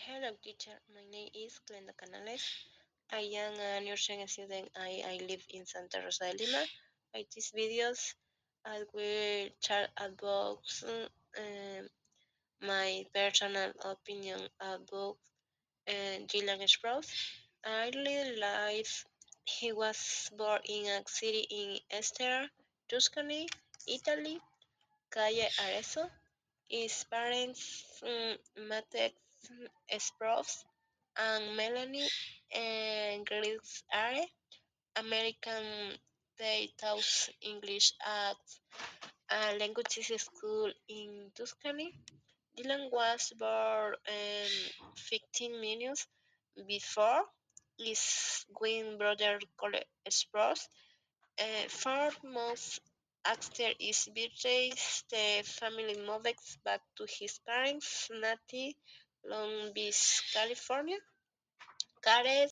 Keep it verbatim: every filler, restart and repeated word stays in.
Hello, teacher. My name is Glenda Canales. I am a nursing student. I, I live in Santa Rosa de Lima. By these videos, I will chat about um, my personal opinion about uh, Dylan Sprouse. Early life, he was born in a city in Este, Tuscany, Italy, Calle Arezzo. His parents, um, Matex Sprouse and Melanie and Grace are American. They taught English at a languages school in Tuscany. Dylan was born um, fifteen minutes before his twin brother Cole Sprouse. Uh, for most after his birthday, the family moved back to his parents' native Long Beach, California. Gareth